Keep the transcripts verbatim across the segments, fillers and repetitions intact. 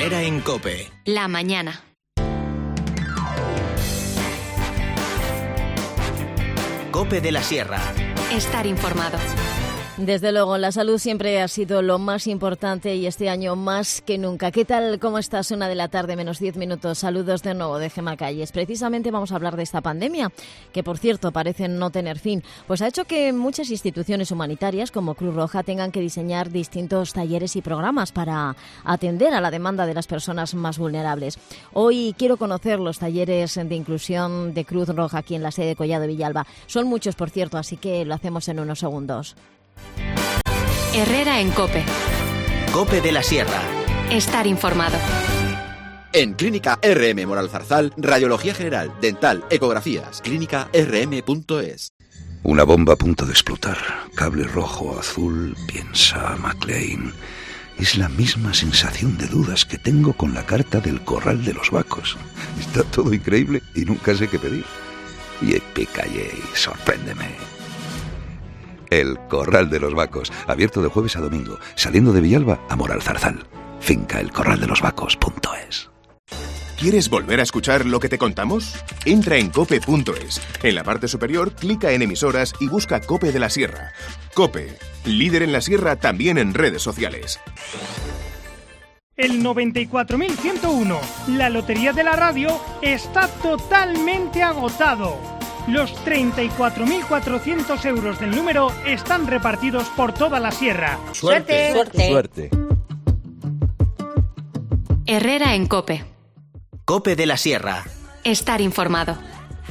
Herrera en COPE. La mañana. COPE de la Sierra. Estar informado. Desde luego, la salud siempre ha sido lo más importante y este año más que nunca. ¿Qué tal? ¿Cómo estás? Una de la tarde, menos diez minutos. Saludos de nuevo de Gemma Calles. Precisamente vamos a hablar de esta pandemia, que por cierto parece no tener fin. Pues ha hecho que muchas instituciones humanitarias como Cruz Roja tengan que diseñar distintos talleres y programas para atender a la demanda de las personas más vulnerables. Hoy quiero conocer los talleres de inclusión de Cruz Roja aquí en la sede de Collado Villalba. Son muchos, por cierto, así que lo hacemos en unos segundos. Herrera en COPE. COPE de la Sierra. Estar informado. En Clínica R M Moral Zarzal, radiología general, dental, ecografías. clínica r m punto es. Una bomba a punto de explotar. Cable rojo, azul, piensa McLean. Es la misma sensación de dudas que tengo con la carta del Corral de los Vacos. Está todo increíble y nunca sé qué pedir. Y Calle, sorpréndeme. El Corral de los Vacos, abierto de jueves a domingo, saliendo de Villalba a Moral Zarzal. Finca el corral de los vacos punto es. ¿Quieres volver a escuchar lo que te contamos? Entra en cope punto es. En la parte superior, clica en emisoras y busca COPE de la Sierra. COPE, líder en la Sierra también en redes sociales. El noventa y cuatro mil ciento uno, la lotería de la radio, está totalmente agotado. Los treinta y cuatro mil cuatrocientos euros del número están repartidos por toda la sierra. ¡Suerte! ¡Suerte! Suerte. Herrera en COPE. COPE de la Sierra. Estar informado.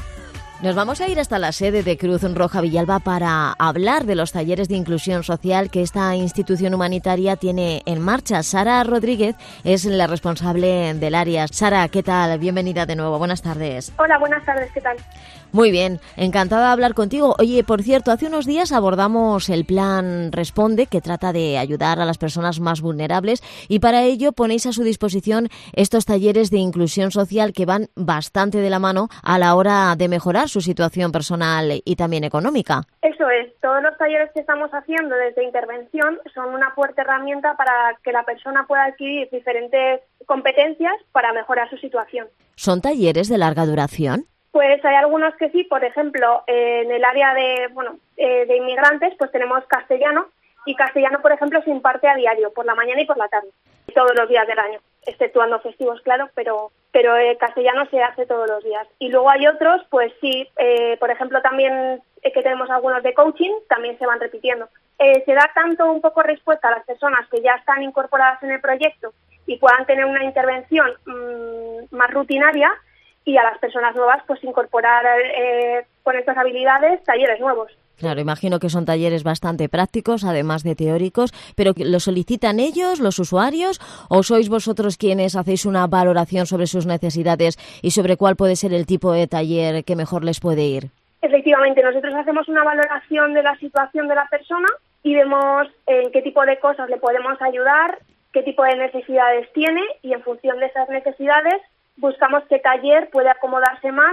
Nos vamos a ir hasta la sede de Cruz Roja Villalba para hablar de los talleres de inclusión social que esta institución humanitaria tiene en marcha. Sara Rodríguez es la responsable del área. Sara, ¿qué tal? Bienvenida de nuevo. Buenas tardes. Hola, buenas tardes. ¿Qué tal? Muy bien, encantada de hablar contigo. Oye, por cierto, hace unos días abordamos el plan Responde, que trata de ayudar a las personas más vulnerables, y para ello ponéis a su disposición estos talleres de inclusión social que van bastante de la mano a la hora de mejorar su situación personal y también económica. Eso es, todos los talleres que estamos haciendo desde intervención son una fuerte herramienta para que la persona pueda adquirir diferentes competencias para mejorar su situación. ¿Son talleres de larga duración? Pues hay algunos que sí, por ejemplo, eh, en el área de bueno eh, de inmigrantes, pues tenemos castellano, y castellano, por ejemplo, se imparte a diario, por la mañana y por la tarde, todos los días del año, exceptuando festivos, claro, pero pero eh, castellano se hace todos los días. Y luego hay otros, pues sí, eh, por ejemplo, también eh, que tenemos algunos de coaching, también se van repitiendo. Eh, se da tanto un poco respuesta a las personas que ya están incorporadas en el proyecto y puedan tener una intervención mmm, más rutinaria, y a las personas nuevas pues incorporar eh, con estas habilidades talleres nuevos. Claro, imagino que son talleres bastante prácticos, además de teóricos, pero ¿lo solicitan ellos, los usuarios, o sois vosotros quienes hacéis una valoración sobre sus necesidades y sobre cuál puede ser el tipo de taller que mejor les puede ir? Efectivamente, nosotros hacemos una valoración de la situación de la persona y vemos en qué tipo de cosas le podemos ayudar, qué tipo de necesidades tiene, y en función de esas necesidades buscamos qué taller puede acomodarse más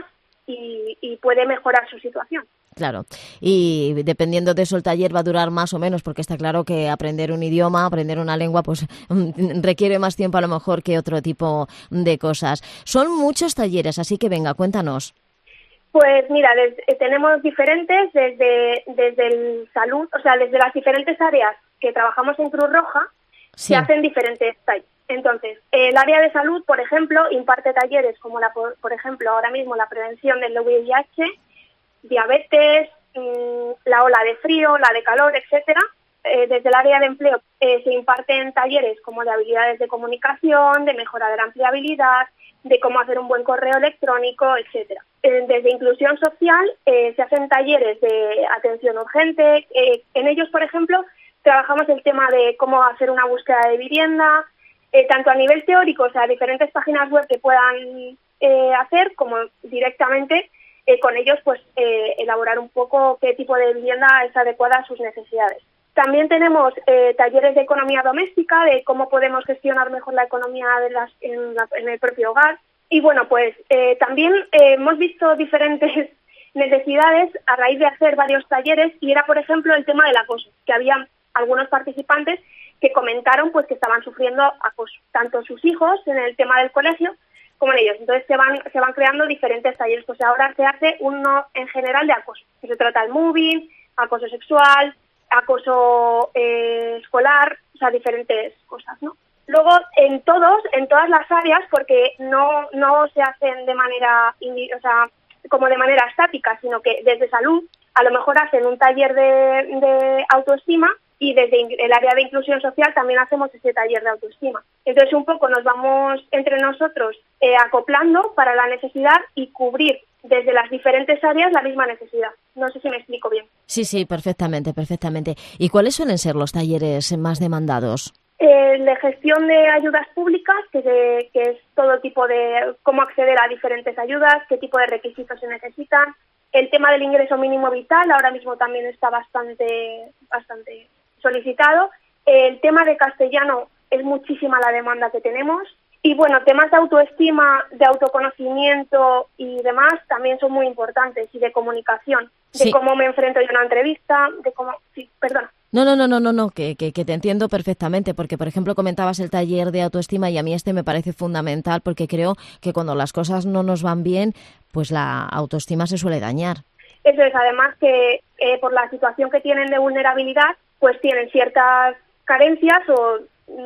y, y puede mejorar su situación. Claro, y dependiendo de eso el taller va a durar más o menos, porque está claro que aprender un idioma, aprender una lengua, pues requiere más tiempo a lo mejor que otro tipo de cosas. Son muchos talleres, así que venga, cuéntanos. Pues mira, desde, tenemos diferentes desde, desde el salud, o sea, desde las diferentes áreas que trabajamos en Cruz Roja, sí. Se hacen diferentes talleres. Entonces, el área de salud, por ejemplo, imparte talleres como, la, por, por ejemplo, ahora mismo la prevención del V I H, diabetes, mmm, la ola de frío, la de calor, etcétera. Eh, desde el área de empleo eh, se imparten talleres como de habilidades de comunicación, de mejora de la empleabilidad, de cómo hacer un buen correo electrónico, etcétera. Eh, desde inclusión social eh, se hacen talleres de atención urgente. Eh, en ellos, por ejemplo, trabajamos el tema de cómo hacer una búsqueda de vivienda, Eh, tanto a nivel teórico, o sea, diferentes páginas web que puedan eh, hacer, como directamente eh, con ellos, pues eh, elaborar un poco qué tipo de vivienda es adecuada a sus necesidades. También tenemos eh, talleres de economía doméstica, de cómo podemos gestionar mejor la economía de las, en, la, en el propio hogar. Y bueno, pues eh, también eh, hemos visto diferentes necesidades a raíz de hacer varios talleres, y era, por ejemplo, el tema del acoso, que había algunos participantes que comentaron pues que estaban sufriendo acoso, tanto sus hijos en el tema del colegio como en ellos. Entonces se van se van creando diferentes talleres. Pues ahora se hace uno en general de acoso. Se trata el mobbing, acoso sexual, acoso eh, escolar, o sea, diferentes cosas, ¿no? Luego, en todos, en todas las áreas, porque no no se hacen de manera, o sea, como de manera estática, sino que desde salud, a lo mejor hacen un taller de, de autoestima y desde el área de inclusión social también hacemos ese taller de autoestima. Entonces, un poco nos vamos entre nosotros eh, acoplando para la necesidad y cubrir desde las diferentes áreas la misma necesidad. No sé si me explico bien. Sí, sí, perfectamente, perfectamente. ¿Y cuáles suelen ser los talleres más demandados? Eh, de gestión de ayudas públicas, que, de, que es todo tipo de cómo acceder a diferentes ayudas, qué tipo de requisitos se necesitan. El tema del ingreso mínimo vital ahora mismo también está bastante, bastante solicitado. El tema de castellano es muchísima la demanda que tenemos. Y bueno, temas de autoestima, de autoconocimiento y demás también son muy importantes, y de comunicación, de sí. cómo me enfrento yo a una entrevista, de cómo... Sí, perdona. No, no, no, no, no, no que, que, que te entiendo perfectamente, porque, por ejemplo, comentabas el taller de autoestima y a mí este me parece fundamental, porque creo que cuando las cosas no nos van bien, pues la autoestima se suele dañar. Eso es, además que eh, por la situación que tienen de vulnerabilidad, pues tienen ciertas carencias o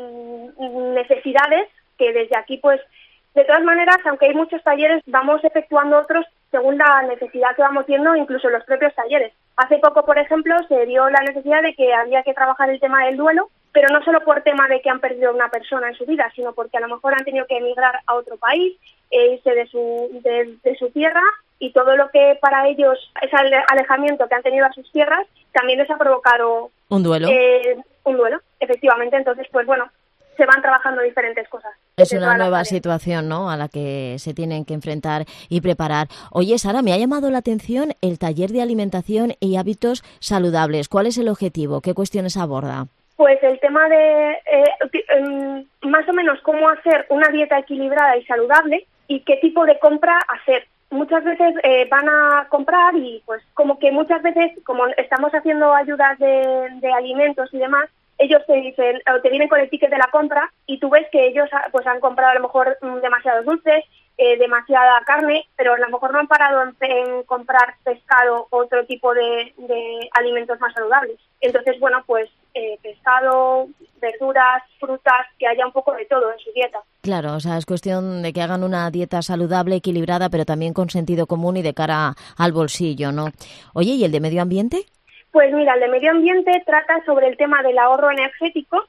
mm, necesidades que desde aquí, pues, de todas maneras, aunque hay muchos talleres, vamos efectuando otros según la necesidad que vamos viendo, incluso en los propios talleres. Hace poco, por ejemplo, se dio la necesidad de que había que trabajar el tema del duelo, pero no solo por tema de que han perdido una persona en su vida, sino porque a lo mejor han tenido que emigrar a otro país, e irse de su, de, de su tierra, y todo lo que para ellos, ese alejamiento que han tenido a sus tierras, también les ha provocado... Un duelo. Eh, un duelo, efectivamente. Entonces, pues bueno, se van trabajando diferentes cosas. Es una nueva situación, ¿no?, a la que se tienen que enfrentar y preparar. Oye, Sara, me ha llamado la atención el taller de alimentación y hábitos saludables. ¿Cuál es el objetivo? ¿Qué cuestiones aborda? Pues el tema de eh, eh, más o menos cómo hacer una dieta equilibrada y saludable y qué tipo de compra hacer. Muchas veces eh, van a comprar y pues como que muchas veces, como estamos haciendo ayudas de, de alimentos y demás, ellos te dicen, o te vienen con el ticket de la compra y tú ves que ellos pues han comprado a lo mejor demasiados dulces, eh, demasiada carne, pero a lo mejor no han parado en, en comprar pescado o otro tipo de, de alimentos más saludables. Entonces, bueno, pues eh, pescado, verduras, frutas, que haya un poco de todo en su dieta. Claro, o sea, es cuestión de que hagan una dieta saludable, equilibrada, pero también con sentido común y de cara al bolsillo, ¿no? Oye, ¿y el de medio ambiente? Pues mira, el de medio ambiente trata sobre el tema del ahorro energético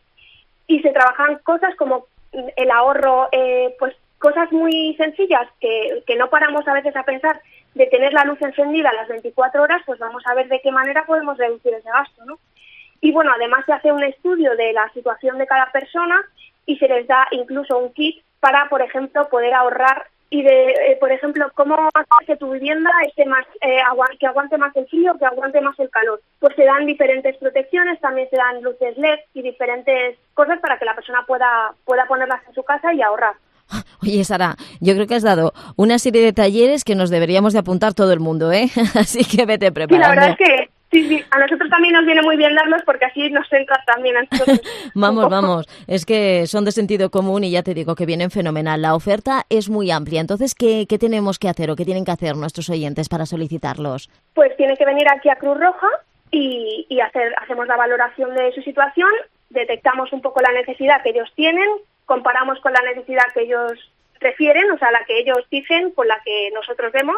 y se trabajan cosas como el ahorro, eh, pues cosas muy sencillas que, que no paramos a veces a pensar, de tener la luz encendida a las veinticuatro horas, pues vamos a ver de qué manera podemos reducir ese gasto, ¿no? Y bueno, además se hace un estudio de la situación de cada persona y se les da incluso un kit para, por ejemplo, poder ahorrar y de, eh, por ejemplo, cómo hacer que tu vivienda esté más, eh, agu- que aguante más el frío, que aguante más el calor. Pues se dan diferentes protecciones, también se dan luces L E D y diferentes cosas para que la persona pueda, pueda ponerlas en su casa y ahorrar. Oye, Sara, yo creo que has dado una serie de talleres que nos deberíamos de apuntar todo el mundo, ¿eh? Así que vete preparando. Sí, la verdad es que sí, sí, a nosotros también nos viene muy bien darlos porque así nos entra también a nosotros. Vamos, vamos, es que son de sentido común y ya te digo que vienen fenomenal. La oferta es muy amplia, entonces, ¿qué, qué tenemos que hacer o qué tienen que hacer nuestros oyentes para solicitarlos? Pues tienen que venir aquí a Cruz Roja y, y hacer, hacemos la valoración de su situación, detectamos un poco la necesidad que ellos tienen, comparamos con la necesidad que ellos refieren, o sea, la que ellos dicen con la que nosotros vemos,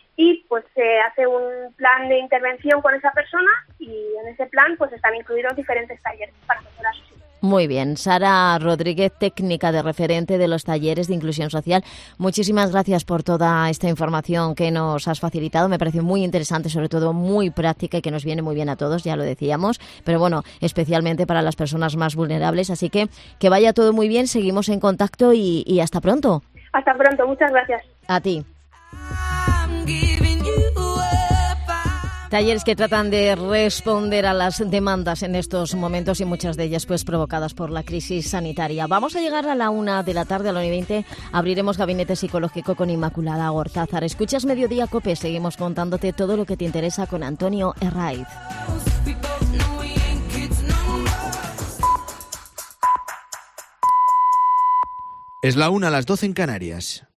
y pues se hace un plan de intervención con esa persona y en ese plan pues están incluidos diferentes talleres para mejorar su situación. Muy bien, Sara Rodríguez, técnica de referente de los talleres de inclusión social. Muchísimas gracias por toda esta información que nos has facilitado. Me parece muy interesante, sobre todo muy práctica y que nos viene muy bien a todos, ya lo decíamos, pero bueno, especialmente para las personas más vulnerables. Así que que vaya todo muy bien, seguimos en contacto y, y hasta pronto. Hasta pronto, muchas gracias. A ti. Talleres que tratan de responder a las demandas en estos momentos y muchas de ellas pues provocadas por la crisis sanitaria. Vamos a llegar a la una de la tarde, a la una y veinte. Abriremos Gabinete Psicológico con Inmaculada Gortázar. Escuchas Mediodía Cope. Seguimos contándote todo lo que te interesa con Antonio Herraiz. Es la una a las doce en Canarias.